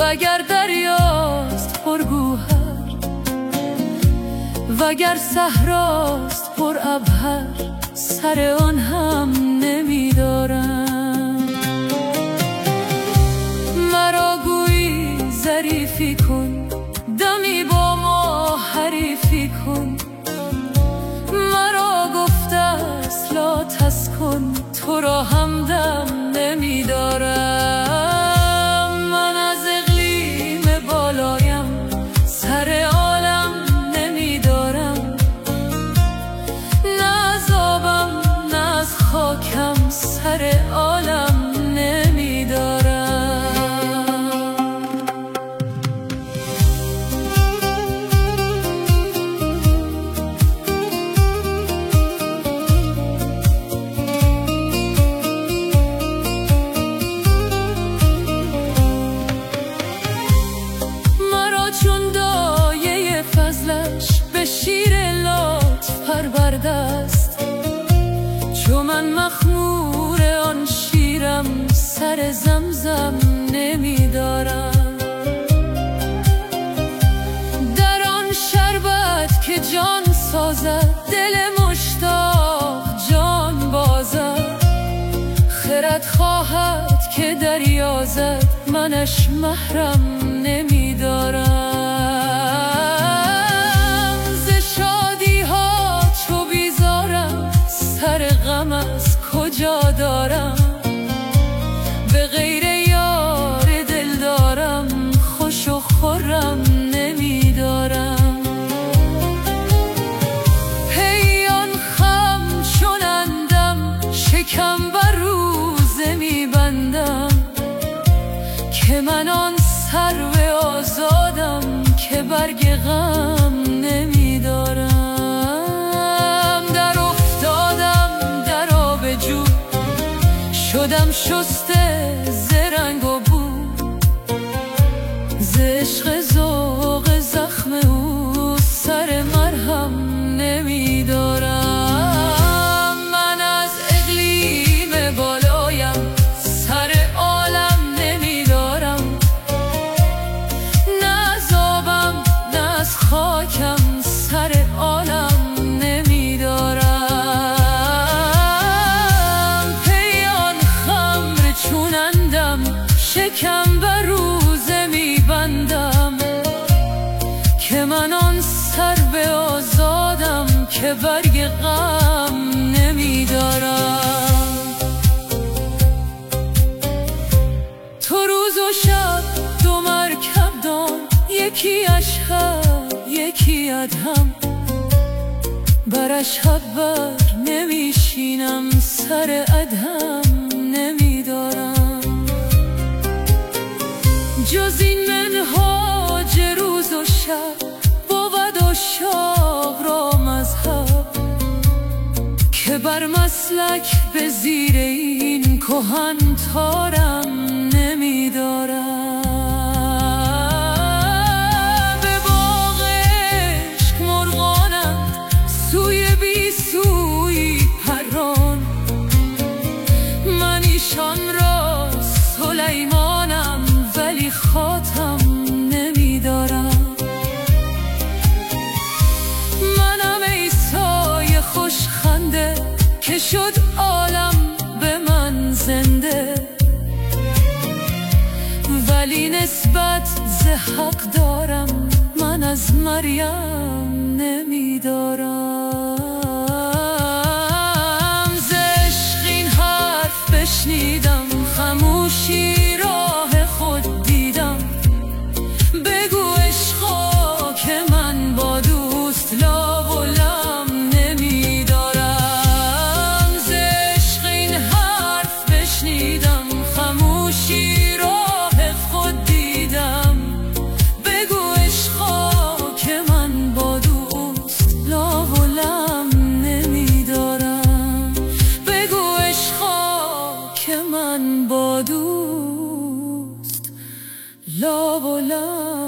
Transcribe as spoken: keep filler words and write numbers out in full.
وگر دریاست پرگوهر، وگر صحراست پر عبهر، سر آن هم نمیدارم. مرا گویی ظریفی کن، دمی با ما حریفی کن. مرا گفته است لا تسکن، تو را همدم نمیدارم. من از اقلیم بالایم سر عالم نمیدارم، نه از آبم نه از خاکم سر عالم نمیدارم. چون دایه فضلش به شیر لطف پرورده است، چون من مخمور آن شیرم سر زمزم نمیدارم. در آن شربت که جان سازد، دل مشتاق جان بازد. خرد خواهد که دریازد، منش محرم نمیدارم. ز شادی ها چو بیزارم، سر غم از کجا دارم. به غیر یار دلدارم، خوش و خرم نمیدارم. پیان خم چونندم، شکم بر روزه میبندم. که من آن سرو آزادم که برگ غم نمیدارم. در افتادم در آب جو، شدم شسته ز رنگ و بو. ز عشق ذوق زخم او سر مرهم نمیدارم. من از اقلیم بالایم سر عالم نمیدارم، نه از آبم نه از خاکم سر عالم نمیدارم. پیان خمر چونندم، شکم بر روزه میبندم. که من آن سرو آزادم که برگ غم نمیدارم. تو روز و شب دو مرکب دان، یکی اشهب یکی ادهم. بر اشهب بر نمیشینم، سر ادهم نمیدارم. جز این منهاج روز و شب، بود و شاه را مذهب. که بر مسلک به زیر این کهن تارم نمیدارم. به باغ عشق مرغانند، سوی بی سوی پران. من ایشان را سلیمانم، ولی خاتم نمیدارم. منم عیسی خوشخنده، که شد عالم به من زنده. ولی نسبت ز حق دارم، من از مریم نمیدارم. ز عشق این حرف بشنیدم، خموشی راه خود دیدم. بگو عشقا که من با دوست لا و لم نمیدارم. ز عشق این حرف بشنیدم، خموشی راه خود دیدم. بگو عشقا که من با دوست لا و لم نمیدارم. بگو عشقا که من با دوست لا و لم